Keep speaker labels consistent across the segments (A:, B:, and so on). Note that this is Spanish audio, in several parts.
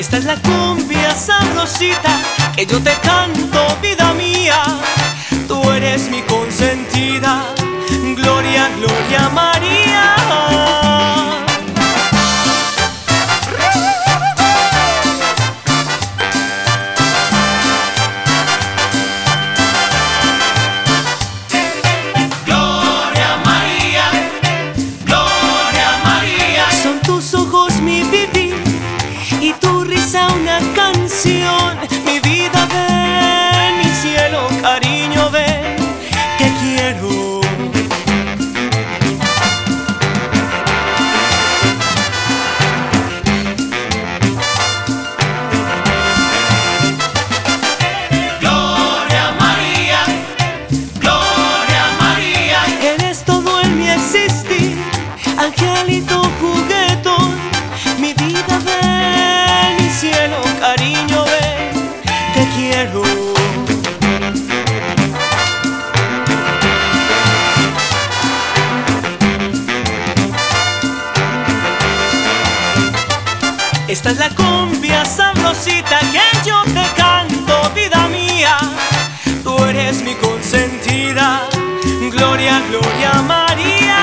A: Esta es la cumbia sabrosita que yo te canto, vida mía. Tú eres mi consentida, Gloria, Gloria María.
B: Gloria María, Gloria María.
A: Son tus ojos mi vivir y tu risa una canción. Mi vida, ven, mi cielo, cariño, ven, te quiero.
B: Gloria María, Gloria María.
A: Eres todo en mi existir, angelito juguetón. Mi vida, ven, mi cielo, cariño, ven, te quiero. Esta es la cumbia sabrosita que yo te canto, vida mía. Tú eres mi consentida, Gloria, Gloria María.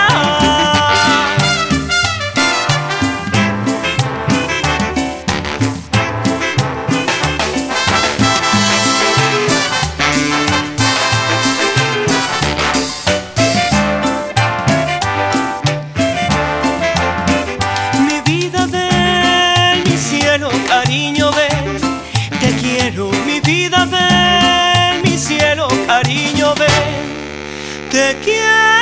A: Mi vida, ven, mi cielo, cariño, ven, te quiero. Mi vida, ven, mi cielo, cariño, ven, te quiero.